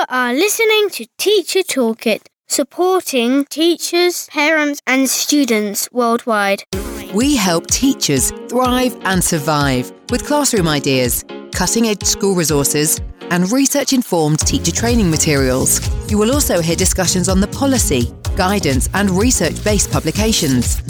You are listening to Teacher Toolkit, supporting teachers, parents and students worldwide. We help teachers thrive and survive with classroom ideas, cutting-edge school resources and research-informed teacher training materials. You will also hear discussions on the policy, guidance and research-based publications.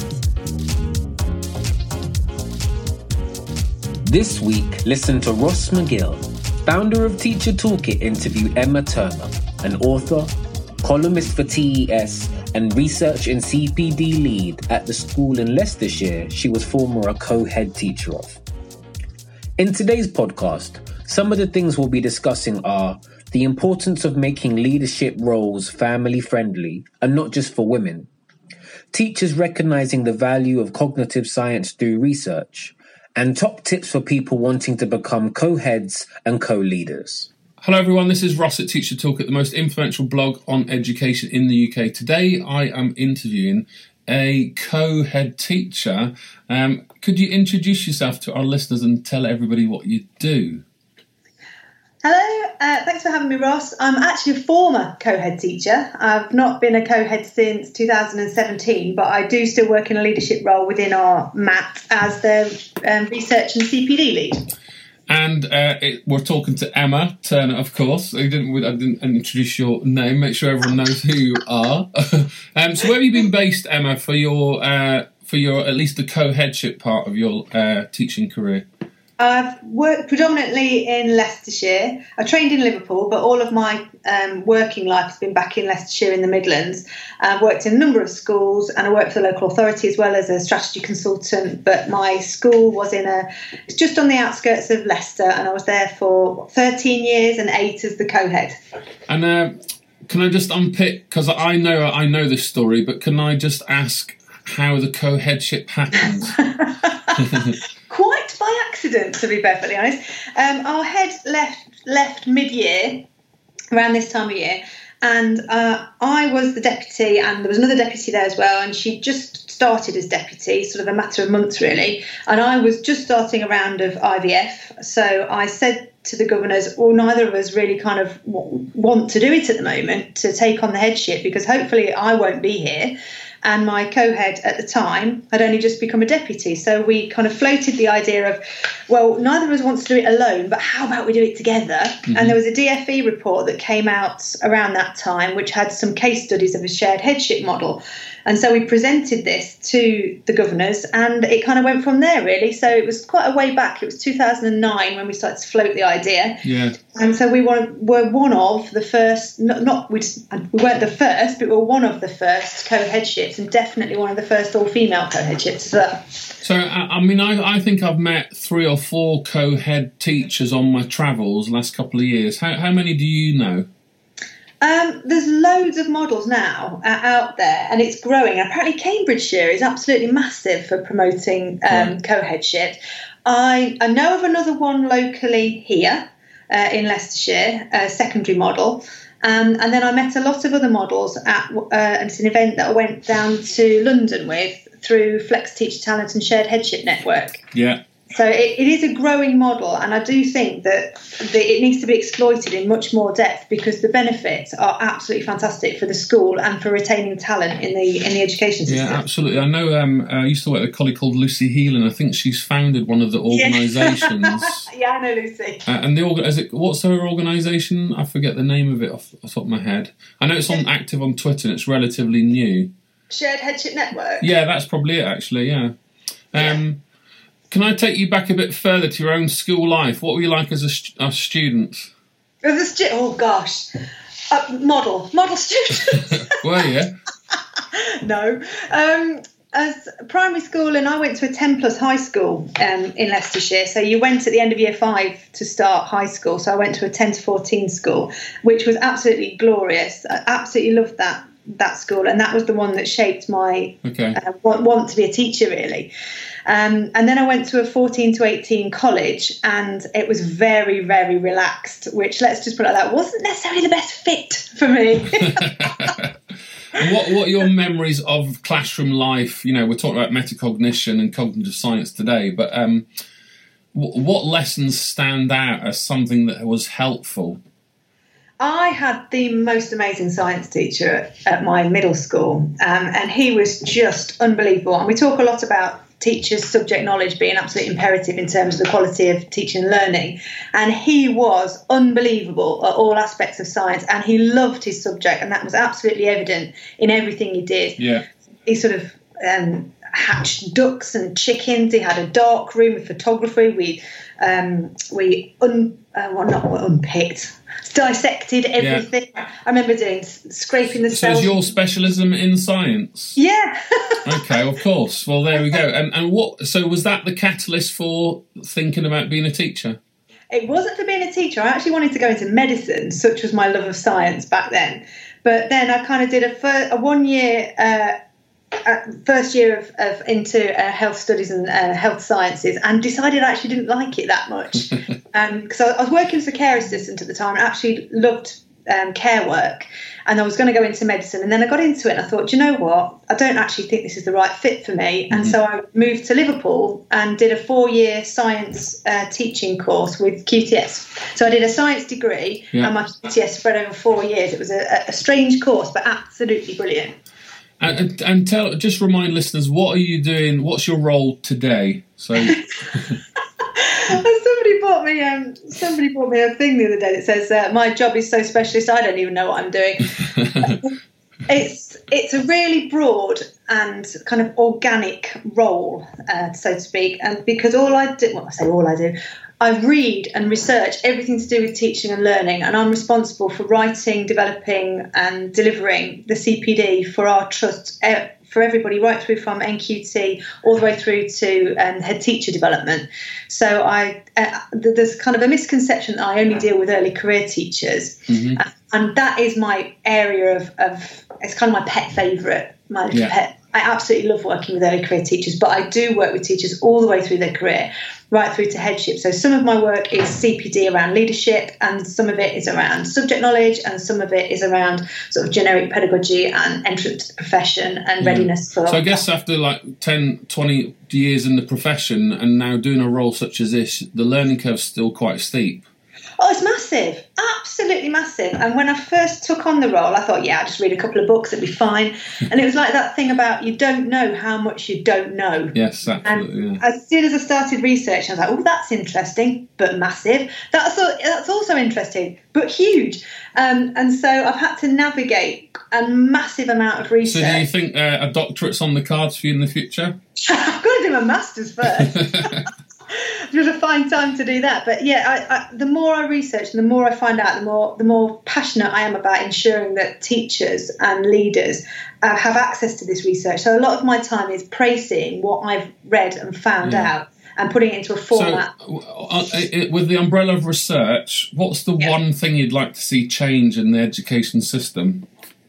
This week, listen to Ross McGill, founder of Teacher Toolkit, interview Emma Turner, an author, columnist for TES and research and CPD lead at the school in Leicestershire she was former a co-head teacher of. In today's podcast, some of the things we'll be discussing are the importance of making leadership roles family-friendly and not just for women, teachers recognising the value of cognitive science through research, and top tips for people wanting to become co-heads and co-leaders. Hello everyone, this is Ross at Teacher Toolkit, the most influential blog on education in the UK. Today I am interviewing a co-head teacher. Could you introduce yourself to our listeners and tell everybody what you do? Hello, thanks for having me, Ross. I'm actually a former co-head teacher. I've not been a co-head since 2017, but I do still work in a leadership role within our MAT as the research and CPD lead. And we're talking to Emma Turner, of course. I didn't introduce your name. Make sure everyone knows who you are. So where have you been based, Emma, for your at least the co-headship part of your teaching career? I've worked predominantly in Leicestershire. I trained in Liverpool, but all of my working life has been back in Leicestershire in the Midlands. I've worked in a number of schools and I worked for the local authority as well as a strategy consultant. But my school was it's just on the outskirts of Leicester, and I was there for 13 years and 8 as the co-head. And can I just unpick, because I know this story, but can I just ask how the co-headship happened? Quite by accident, to be perfectly honest. Our head left mid-year, around this time of year, and I was the deputy, and there was another deputy there as well, and she just started as deputy, sort of a matter of months really, and I was just starting a round of IVF, so I said to the governors, well, neither of us really kind of want to do it at the moment, to take on the headship, because hopefully I won't be here. And my co-head at the time had only just become a deputy. So we kind of floated the idea of, well, neither of us wants to do it alone, but how about we do it together? Mm-hmm. And there was a DFE report that came out around that time, which had some case studies of a shared headship model. And so we presented this to the governors, and it kind of went from there, really. So it was quite a way back. It was 2009 when we started to float the idea. Yeah. And so we were one of the first, we weren't the first, but we were one of the first co-headships, and definitely one of the first all-female co-headships as well. So, I think I've met 3 or 4 co-head teachers on my travels the last couple of years. How many do you know? There's loads of models now out there, and it's growing. Apparently Cambridgeshire is absolutely massive for promoting co-headship. I know of another one locally here in Leicestershire, a secondary model. And then I met a lot of other models at it's an event that I went down to London with through Flex Teacher Talent and Shared Headship Network. Yeah. So it is a growing model, and I do think that it needs to be exploited in much more depth, because the benefits are absolutely fantastic for the school and for retaining talent in the education system. Yeah, absolutely. I know I used to work with a colleague called Lucy Heelan. I think she's founded one of the organisations. Yeah, I know Lucy. And what's her organisation? I forget the name of it off the top of my head. I know it's active on Twitter and it's relatively new. Shared Headship Network? Yeah, that's probably it, actually, yeah. Can I take you back a bit further to your own school life? What were you like as a student? Oh, gosh. Model student. Were you? No. As primary school, and I went to a 10-plus high school in Leicestershire. So you went at the end of year 5 to start high school. So I went to a 10 to 14 school, which was absolutely glorious. I absolutely loved that school, and that was the one that shaped my want to be a teacher, really. And then I went to a 14 to 18 college, and it was very, very relaxed, which, let's just put it like that, wasn't necessarily the best fit for me. What are your memories of classroom life? You know, we're talking about metacognition and cognitive science today, but what lessons stand out as something that was helpful? I had the most amazing science teacher at my middle school, and he was just unbelievable. And we talk a lot about teachers' subject knowledge being absolutely imperative in terms of the quality of teaching and learning. And he was unbelievable at all aspects of science, and he loved his subject, and that was absolutely evident in everything he did. Yeah. He sort of hatched ducks and chickens. He had a dark room with photography. Unpicked, dissected everything. Yeah. I remember scraping the cells. So is your specialism in science? Yeah. Okay, of course. Well, there we go. And what? So was that the catalyst for thinking about being a teacher? It wasn't for being a teacher. I actually wanted to go into medicine, such was my love of science back then. But then I kind of did a 1 year. First year of into health studies and health sciences, and decided I actually didn't like it that much because I was working as a care assistant at the time and actually loved care work, and I was going to go into medicine, and then I got into it and I thought, do you know what, I don't actually think this is the right fit for me. And so I moved to Liverpool and did a 4-year science teaching course with QTS. So I did a science degree and my QTS spread over 4 years. It was a strange course but absolutely brilliant. And just remind listeners, what are you doing? What's your role today? So, somebody bought me a thing the other day that says my job is so specialist I don't even know what I'm doing. It's a really broad and kind of organic role, so to speak, and because I read and research everything to do with teaching and learning, and I'm responsible for writing, developing and delivering the CPD for our trust, for everybody, right through from NQT all the way through to head teacher development. So there's kind of a misconception that I only deal with early career teachers, and that is my area of it's kind of my pet favourite, my little pet. I absolutely love working with early career teachers, but I do work with teachers all the way through their career, right through to headship. So some of my work is CPD around leadership, and some of it is around subject knowledge, and some of it is around sort of generic pedagogy and entrance to the profession and readiness for. So I guess after like 10, 20 years in the profession and now doing a role such as this, the learning curve's still quite steep. Oh, it's massive. Absolutely massive. And when I first took on the role, I thought, I'll just read a couple of books, it'll be fine. And it was like that thing about you don't know how much you don't know. Yes, absolutely. And as soon as I started research, I was like, oh, that's interesting, but massive. That's also interesting, but huge. And so I've had to navigate a massive amount of research. So do you think a doctorate's on the cards for you in the future? I've got to do my master's first. Just a fine time to do that. But the more I research and the more I find out, the more passionate I am about ensuring that teachers and leaders have access to this research. So a lot of my time is praising what I've read and found out and putting it into a format. So, with the umbrella of research, what's the one thing you'd like to see change in the education system?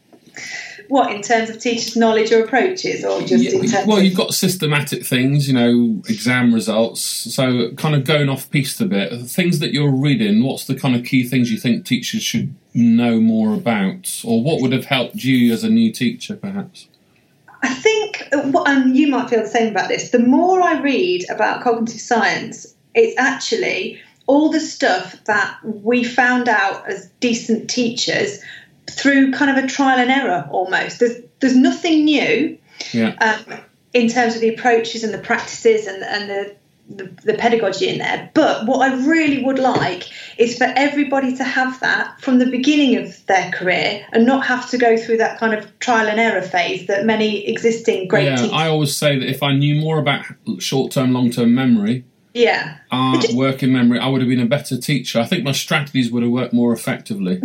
What, in terms of teachers' knowledge or approaches, or just in terms Well, you've got systematic things, exam results, so kind of going off piste a bit. Things that you're reading, what's the kind of key things you think teachers should know more about? Or what would have helped you as a new teacher, perhaps? I think, and you might feel the same about this, the more I read about cognitive science, it's actually all the stuff that we found out as decent teachers through kind of a trial and error almost. There's nothing new in terms of the approaches and the practices and the pedagogy in there. But what I really would like is for everybody to have that from the beginning of their career and not have to go through that kind of trial and error phase that many existing great teachers. I always say that if I knew more about short-term, long-term memory, working memory, I would have been a better teacher. I think my strategies would have worked more effectively.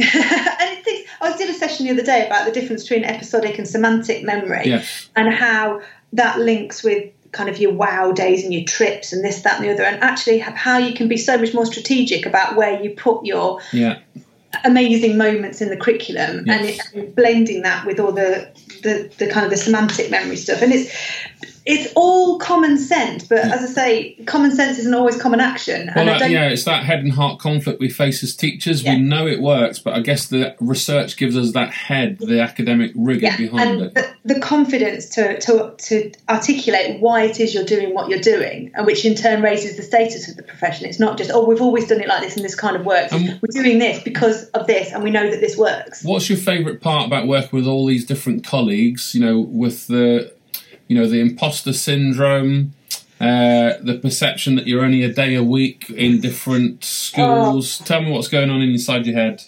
I did a session the other day about the difference between episodic and semantic memory and how that links with kind of your wow days and your trips and this, that and the other, and actually how you can be so much more strategic about where you put your amazing moments in the curriculum and blending that with all the kind of the semantic memory stuff. And it's all common sense, but as I say, common sense isn't always common action. Well, it's that head and heart conflict we face as teachers. We know it works, but I guess the research gives us that head, the academic rigour behind it. The confidence to articulate why it is you're doing what you're doing, and which in turn raises the status of the profession. It's not just, we've always done it like this and this kind of works. We're doing this because of this, and we know that this works. What's your favourite part about working with all these different colleagues, with the imposter syndrome, the perception that you're only a day a week in different schools? Tell me what's going on inside your head.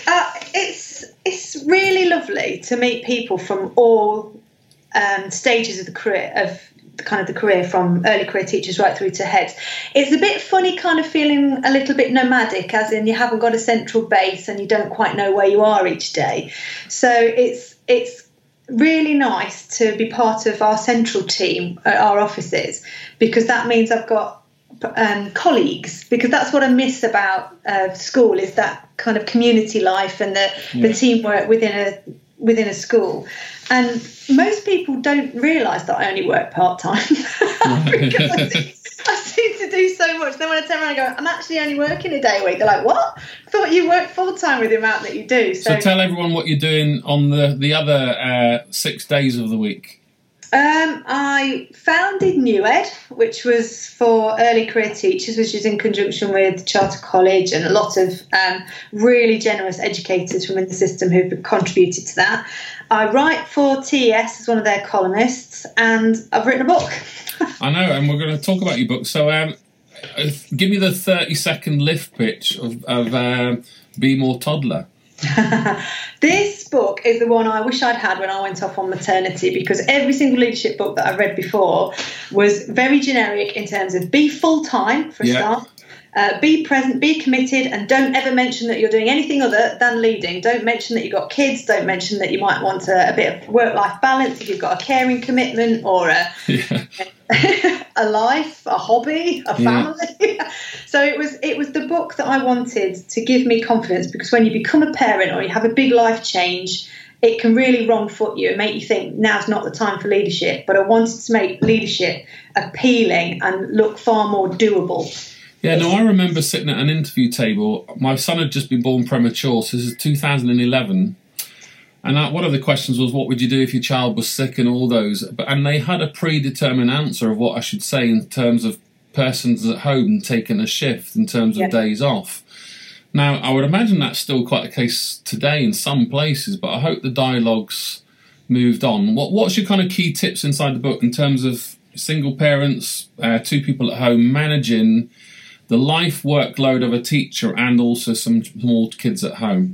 It's really lovely to meet people from all stages of the career, the career, from early career teachers right through to heads. It's a bit funny, kind of feeling a little bit nomadic, as in you haven't got a central base and you don't quite know where you are each day. So it's really nice to be part of our central team at our offices, because that means I've got colleagues, because that's what I miss about school, is that kind of community life and the teamwork within a school. And most people don't realise that I only work part-time because I seem to do so much. Then when I turn around and go, I'm actually only working a day a week, they're like, what? I thought you worked full-time with the amount that you do. So tell everyone what you're doing on the other 6 days of the week. I founded NewEd, which was for early career teachers, which is in conjunction with Charter College and a lot of really generous educators from in the system who've contributed to that. I write for TES as one of their columnists, and I've written a book. I know, and we're going to talk about your book. So give me the 30-second lift pitch of Be More Toddler. This book is the one I wish I'd had when I went off on maternity, because every single leadership book that I've read before was very generic in terms of be full-time for a start, be present, be committed, and don't ever mention that you're doing anything other than leading. Don't mention that you've got kids. Don't mention that you might want a bit of work-life balance if you've got a caring commitment or a life, a hobby, a family. So it was the book that I wanted to give me confidence, because when you become a parent or you have a big life change, it can really wrong foot you and make you think now's not the time for leadership. But I wanted to make leadership appealing and look far more doable. Yeah, no, I remember sitting at an interview table. My son had just been born premature, so this is 2011. And one of the questions was, what would you do if your child was sick, and all those. And they had a predetermined answer of what I should say in terms of persons at home taking a shift in terms of days off. Now, I would imagine that's still quite the case today in some places, but I hope the dialogue's moved on. What's your kind of key tips inside the book in terms of single parents, 2 people at home, managing the life workload of a teacher and also some small kids at home?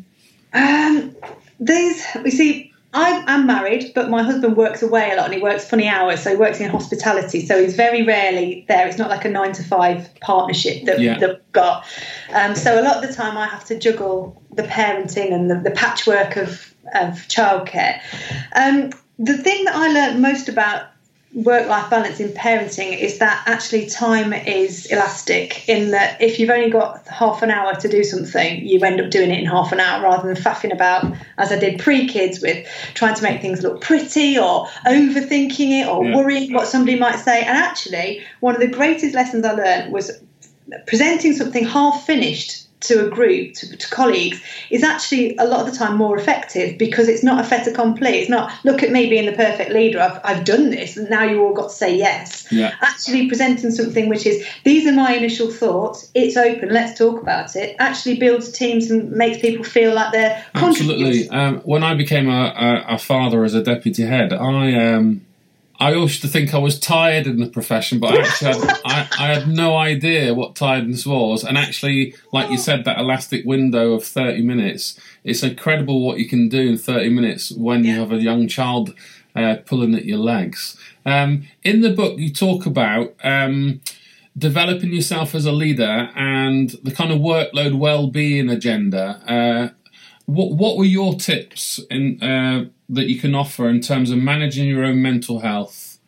I'm married, but my husband works away a lot, and he works funny hours, so he works in hospitality, so he's very rarely there. It's not like a 9-to-5 partnership that we've got. So a lot of the time I have to juggle the parenting and the patchwork of childcare. The thing that I learned most about work-life balance in parenting is that actually time is elastic, in that if you've only got half an hour to do something, you end up doing it in half an hour, rather than faffing about, as I did pre-kids, with trying to make things look pretty or overthinking it or worrying what somebody might say. And actually, one of the greatest lessons I learned was presenting something half finished to a group, to colleagues, is actually a lot of the time more effective, because it's not a fait accompli. It's not, look at me being the perfect leader, I've done this and now you all got to say yes. Actually presenting something which is, these are my initial thoughts, it's open, let's talk about it, actually builds teams and makes people feel like they're absolutely. When I became a father as a deputy head, I used to think I was tired in the profession, but I had no idea what tiredness was. And actually, like you said, that elastic window of 30 minutes, it's incredible what you can do in 30 minutes when you have a young child pulling at your legs. In the book, you talk about developing yourself as a leader and the kind of workload well-being agenda. What were your tips that you can offer in terms of managing your own mental health?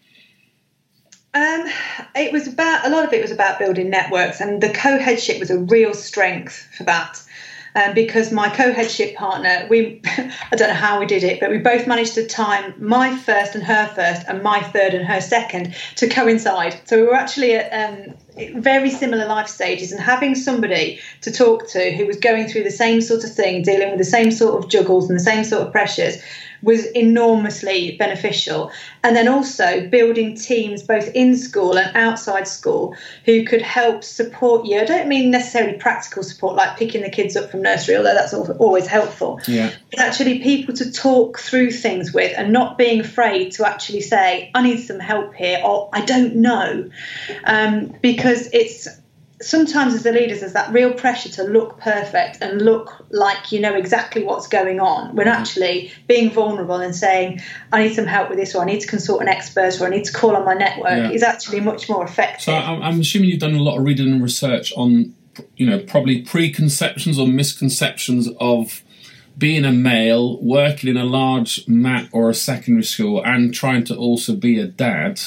A lot of it was about building networks, and the co-headship was a real strength for that. because my co-headship partner, I don't know how we did it, but we both managed to time my first and her first and my third and her second to coincide. So we were actually at very similar life stages, and having somebody to talk to who was going through the same sort of thing, dealing with the same sort of juggles and the same sort of pressures, was enormously beneficial. And then also building teams both in school and outside school who could help support you. I don't mean necessarily practical support like picking the kids up from nursery, although that's always helpful. Yeah. But actually people to talk through things with, and not being afraid to actually say, I need some help here, or I don't know. Because it's sometimes as the leaders, there's that real pressure to look perfect and look like you know exactly what's going on, when actually being vulnerable and saying, I need some help with this, or I need to consult an expert, or I need to call on my network, is actually much more effective. So I'm assuming you've done a lot of reading and research on, probably preconceptions or misconceptions of being a male, working in a large MAT or a secondary school, and trying to also be a dad.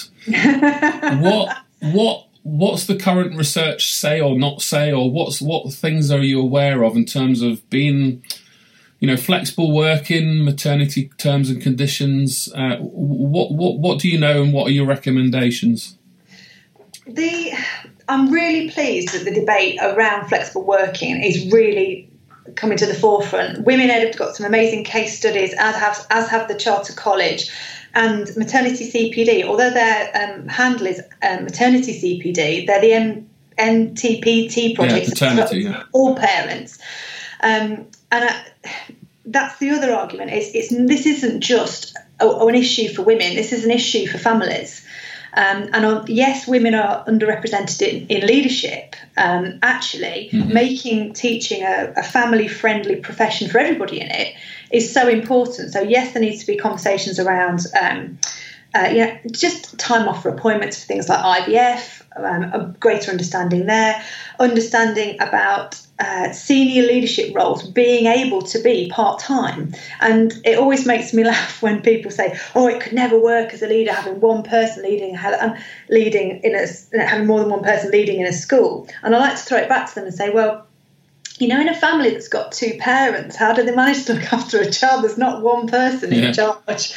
What's the current research say or not say, or what things are you aware of in terms of being, flexible working, maternity terms and conditions? What do you know, and what are your recommendations? I'm really pleased that the debate around flexible working is really coming to the forefront. Women Ed have got some amazing case studies, as have the Charter College. And maternity CPD, although their handle is maternity CPD, they're the MTPT project for all parents. That's the other argument. This isn't just an issue for women. This is an issue for families. Yes, women are underrepresented in leadership. Actually, making teaching a family-friendly profession for everybody in it is so important. So yes, there needs to be conversations around, just time off for appointments for things like IVF, a greater understanding there, understanding about senior leadership roles being able to be part-time. And it always makes me laugh when people say, oh, it could never work as a leader having one person having more than one person leading in a school. And I like to throw it back to them and say, well, in a family that's got two parents, how do they manage to look after a child? There's not one person in charge.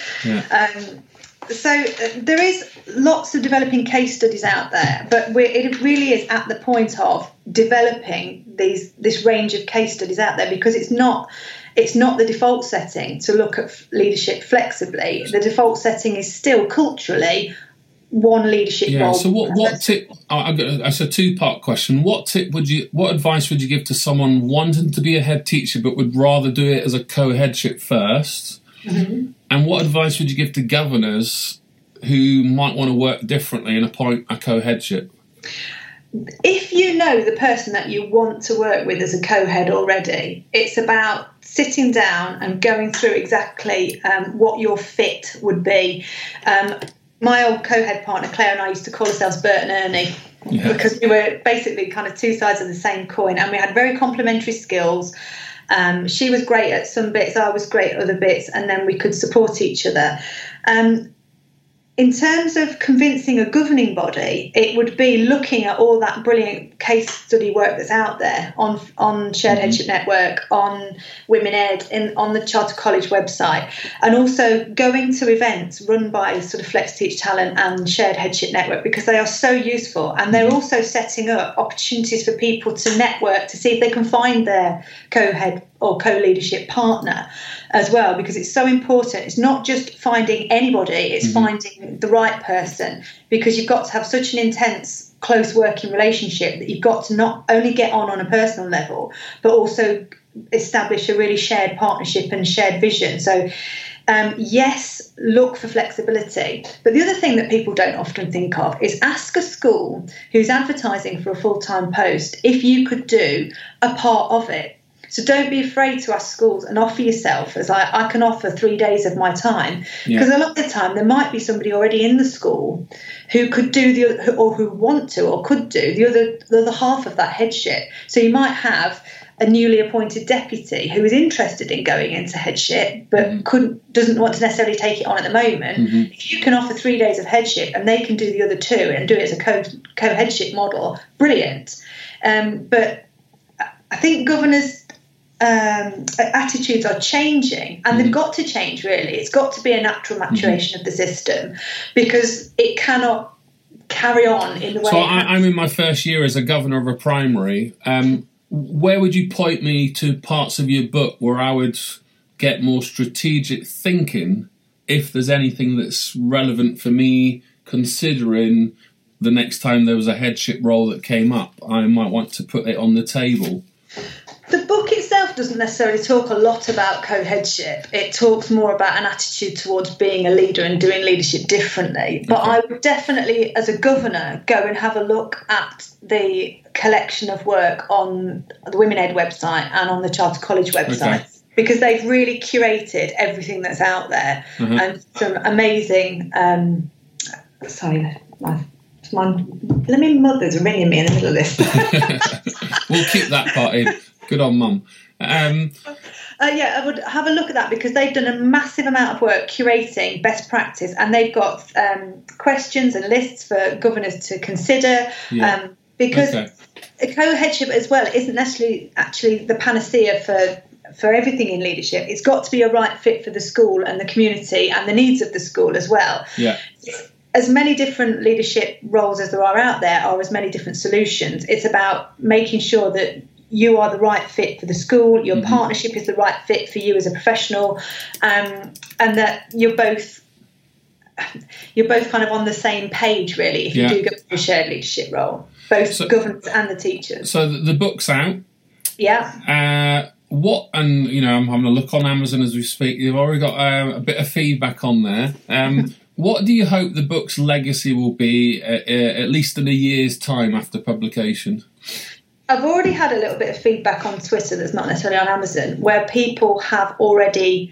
So there is lots of developing case studies out there, but it really is at the point of developing this range of case studies out there, because it's not the default setting to look at leadership flexibly. The default setting is still culturally one leadership role. So what tip? That's a two-part question. What advice would you give to someone wanting to be a head teacher but would rather do it as a co-headship first? Mm-hmm. And what advice would you give to governors who might want to work differently and appoint a co-headship? If you know the person that you want to work with as a co-head already, it's about sitting down and going through exactly what your fit would be. My old co-head partner, Claire, and I used to call ourselves Bert and Ernie, because we were basically kind of two sides of the same coin, and we had very complementary skills. She was great at some bits, I was great at other bits, and then we could support each other. In terms of convincing a governing body, it would be looking at all that brilliant case study work that's out there on Shared Headship Network, on Women Ed, on the Charter College website, and also going to events run by sort of Flex Teach Talent and Shared Headship Network, because they are so useful, and they're also setting up opportunities for people to network to see if they can find their co-head or co-leadership partner as well, because it's so important. It's not just finding anybody, it's finding the right person, because you've got to have such an intense, close working relationship that you've got to not only get on a personal level, but also establish a really shared partnership and shared vision. So yes, look for flexibility. But the other thing that people don't often think of is ask a school who's advertising for a full-time post if you could do a part of it. So don't be afraid to ask schools and offer yourself as I can offer 3 days of my time. Because a lot of the time there might be somebody already in the school who could do or who want to or could do the other half of that headship. So you might have a newly appointed deputy who is interested in going into headship but doesn't want to necessarily take it on at the moment. If you can offer 3 days of headship and they can do the other 2 and do it as a co-headship model, brilliant. But I think governors attitudes are changing, and they've got to change, really. It's got to be a natural maturation of the system, because it cannot carry on in the way. So I'm in my first year as a governor of a primary. Where would you point me to parts of your book where I would get more strategic thinking, if there's anything that's relevant for me, considering the next time there was a headship role that came up, I might want to put it on the table? The book itself doesn't necessarily talk a lot about co-headship. It talks more about an attitude towards being a leader and doing leadership differently. But I would definitely, as a governor, go and have a look at the collection of work on the Women Ed website and on the Charter College website, because they've really curated everything that's out there, and some amazing... sorry, my mother's ringing me in the middle of this. We'll keep that part in. Good on, Mum. I would have a look at that, because they've done a massive amount of work curating best practice, and they've got questions and lists for governors to consider. Because a co-headship as well isn't necessarily actually the panacea for everything in leadership. It's got to be a right fit for the school and the community and the needs of the school as well. Yeah. As many different leadership roles as there are out there are as many different solutions. It's about making sure that you are the right fit for the school, your partnership is the right fit for you as a professional, and that you're both kind of on the same page, really, if you do go for a shared leadership role, both governors and the teachers. So the book's out. Yeah. I'm having a look on Amazon as we speak. You've already got a bit of feedback on there. What do you hope the book's legacy will be, at least in a year's time after publication? I've already had a little bit of feedback on Twitter that's not necessarily on Amazon, where people have already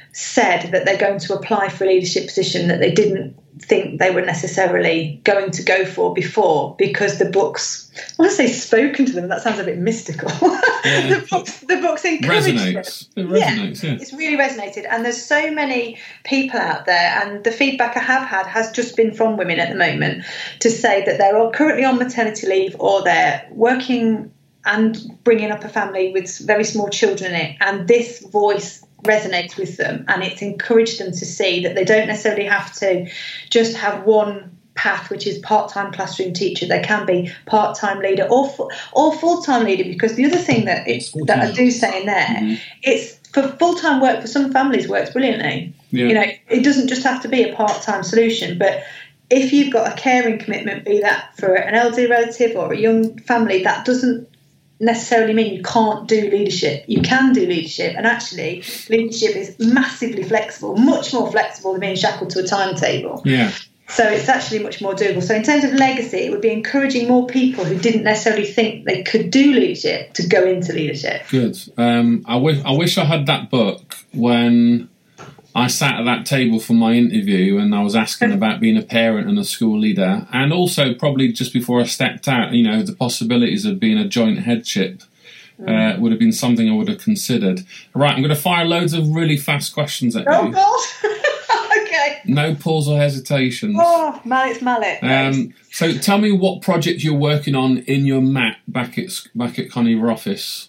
said that they're going to apply for a leadership position that they didn't think they were necessarily going to go for before, because the book's, I want to say spoken to them, that sounds a bit mystical. Yeah. the book's encouraged resonates. them. It resonates, yeah. It's really resonated, and there's so many people out there, and the feedback I have had has just been from women at the moment to say that they're all currently on maternity leave, or they're working and bringing up a family with very small children in it, and this voice resonates with them, and it's encouraged them to see that they don't necessarily have to just have one path, which is part-time classroom teacher. They can be part-time leader or full-time leader, because the other thing that I do say in there, it's for full-time work for some families works brilliantly. Yeah. It doesn't just have to be a part-time solution, but if you've got a caring commitment, be that for an elderly relative or a young family, that doesn't necessarily mean you can't do leadership. You can do leadership, and actually leadership is massively flexible, much more flexible than being shackled to a timetable. Yeah. So it's actually much more doable. So in terms of legacy, it would be encouraging more people who didn't necessarily think they could do leadership to go into leadership. Good. I wish I had that book when I sat at that table for my interview and I was asking about being a parent and a school leader, and also probably just before I stepped out, the possibilities of being a joint headship would have been something I would have considered. Right, I'm going to fire loads of really fast questions at you. Oh, God. Okay. No pause or hesitations. Oh, mallet. So tell me what project you're working on in your MAT back at Conover office.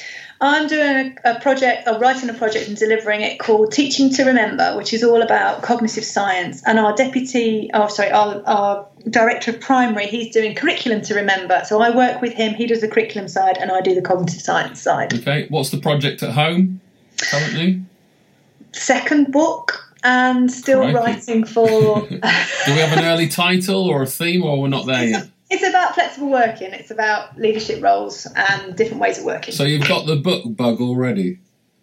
I'm doing a project, or writing a project and delivering it, called Teaching to Remember, which is all about cognitive science. And our director of primary, he's doing curriculum to remember. So I work with him, he does the curriculum side, and I do the cognitive science side. Okay, what's the project at home currently? Second book, and still writing for... Do we have an early title or a theme, or we're not there yet? It's about flexible working. It's about leadership roles and different ways of working. So you've got the book bug already?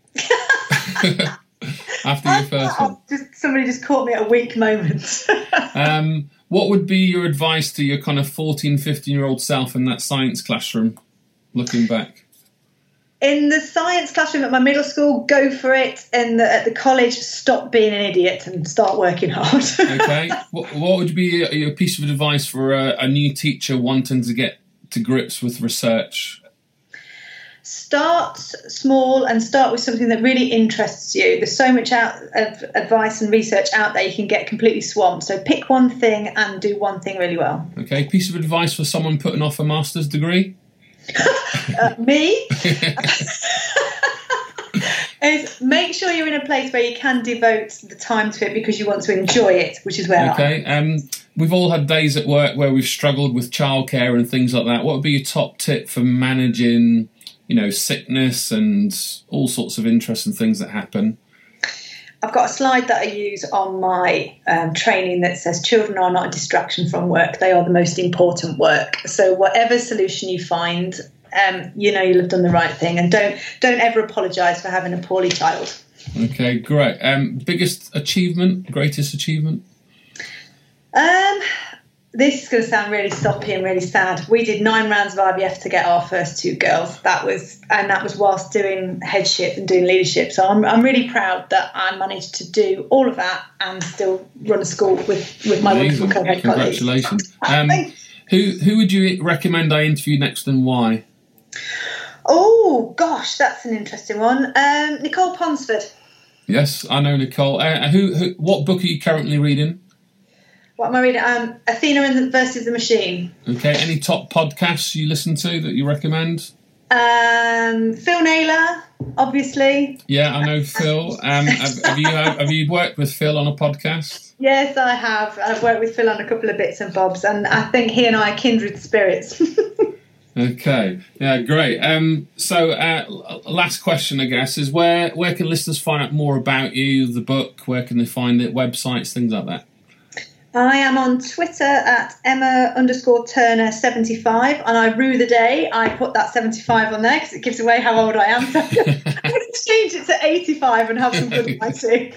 After your first one? Somebody just caught me at a weak moment. What would be your advice to your kind of 14, 15-year-old self in that science classroom, looking back? In the science classroom at my middle school, go for it. At the college, stop being an idiot and start working hard. Okay. What would be your piece of advice for a new teacher wanting to get to grips with research? Start small and start with something that really interests you. There's so much of advice and research out there, you can get completely swamped. So pick one thing and do one thing really well. Okay. Piece of advice for someone putting off a master's degree? Me? is make sure you're in a place where you can devote the time to it because you want to enjoy it, which is where we've all had days at work where we've struggled with childcare and things like that. What would be your top tip for managing, sickness and all sorts of interesting things that happen? I've got a slide that I use on my training that says children are not a distraction from work. They are the most important work. So whatever solution you find, you'll have done the right thing, and don't ever apologise for having a poorly child. Okay, great. Biggest achievement, greatest achievement? This is going to sound really soppy and really sad. We did 9 rounds of IVF to get our first 2 girls. That was whilst doing headship and doing leadership. So I'm really proud that I managed to do all of that and still run a school with my wonderful co-head colleagues. Congratulations. Who would you recommend I interview next and why? Oh gosh, that's an interesting one. Nicole Ponsford. Yes, I know Nicole. What book are you currently reading? What am I reading? Athena versus the Machine. Okay. Any top podcasts you listen to that you recommend? Phil Naylor, obviously. Yeah, I know Phil. Have you worked with Phil on a podcast? Yes, I have. I've worked with Phil on a couple of bits and bobs, and I think he and I are kindred spirits. Okay. Yeah, great. So last question, I guess, is where can listeners find out more about you, the book? Where can they find it? Websites, things like that? I am on Twitter at Emma_Turner75, and I rue the day I put that 75 on there because it gives away how old I am. So I'm going to change it to 85 and have some good ones too.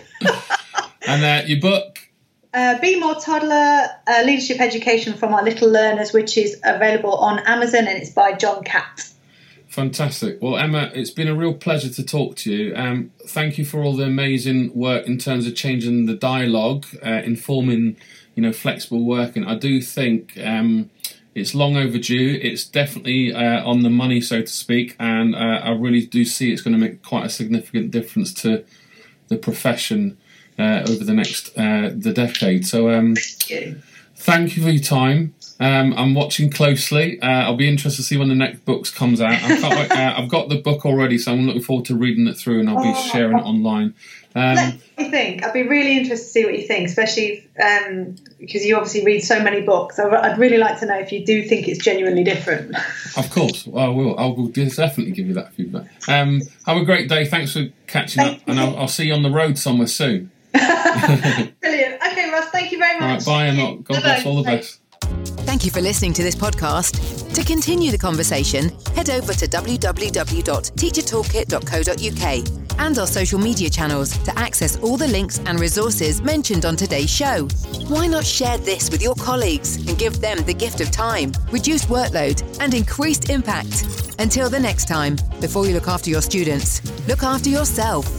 And your book? Be More Toddler, Leadership Education from Our Little Learners, which is available on Amazon, and it's by John Catt. Fantastic. Well, Emma, it's been a real pleasure to talk to you. Thank you for all the amazing work in terms of changing the dialogue, informing, flexible working. I do think it's long overdue. It's definitely on the money, so to speak, and I really do see it's going to make quite a significant difference to the profession over the next the decade. So thank you for your time. I'm watching closely. I'll be interested to see when the next book comes out. I can't wait. I've got the book already, so I'm looking forward to reading it through, and I'll be sharing it online. Let me think. I'd be really interested to see what you think, especially because you obviously read so many books. I'd really like to know if you do think it's genuinely different. Of course, I will. I will definitely give you that feedback. Have a great day. Thanks for catching up, and I'll see you on the road somewhere soon. Brilliant. Okay, Ross, thank you very much. All right, bye, and God bless. All the best. Thank you for listening to this podcast. To continue the conversation, head over to www.teachertoolkit.co.uk and our social media channels to access all the links and resources mentioned on today's show. Why not share this with your colleagues and give them the gift of time, reduced workload, and increased impact? Until the next time, before you look after your students, look after yourself.